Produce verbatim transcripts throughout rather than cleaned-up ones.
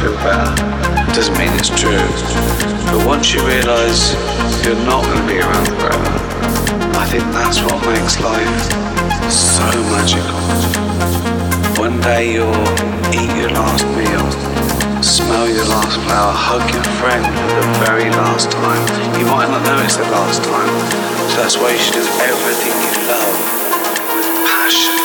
feel better. Doesn't mean it's true. But once you realise you're not going to be around forever, I think that's what makes life so magical. One day you'll eat your last meal, smell your last flower, hug your friend for the very last time. You might not know it's the last time, so that's why you should do everything you love with passion.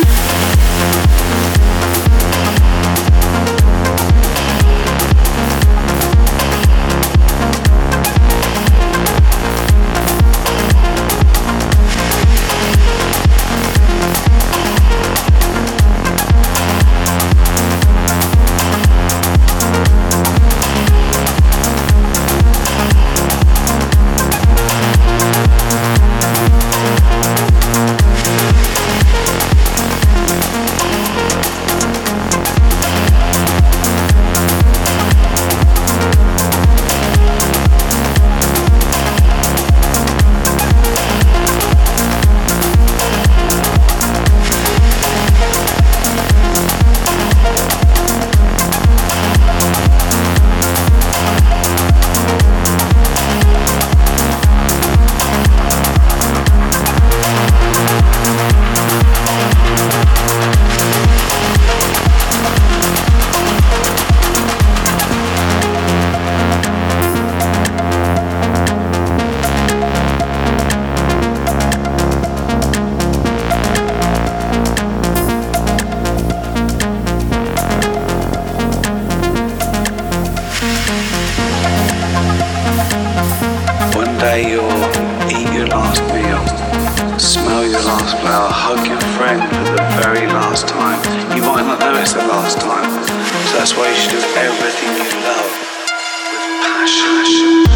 One day you'll eat your last meal, smell your last flower, hug your friend for the very last time. You might not know it's the last time, so that's why you should do everything you love with passion.